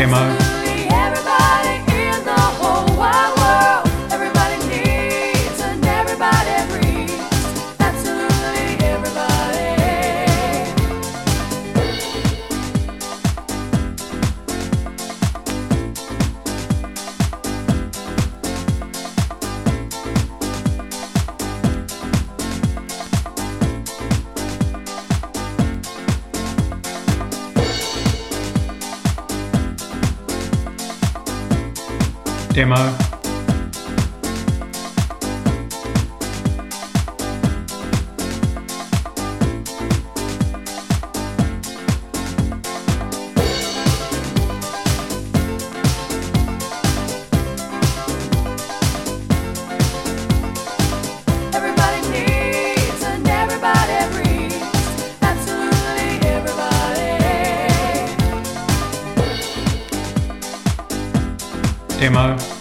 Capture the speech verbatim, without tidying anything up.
Demo. Absolutely everybody in the whole wide world. Everybody needs and everybody breathes. Absolutely everybody. Demo. Everybody needs and everybody breathes. Absolutely everybody. Demo.